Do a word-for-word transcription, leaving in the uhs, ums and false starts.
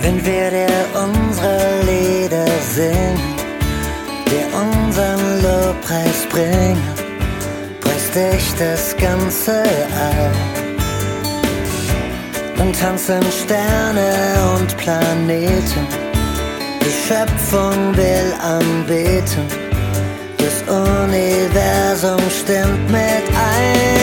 Wenn wir dir unsere Lieder singen, dir unseren Lobpreis bringen, preist dich das ganze All. Dann tanzen Sterne und Planeten, die Schöpfung will anbeten, das Universum stimmt mit ein.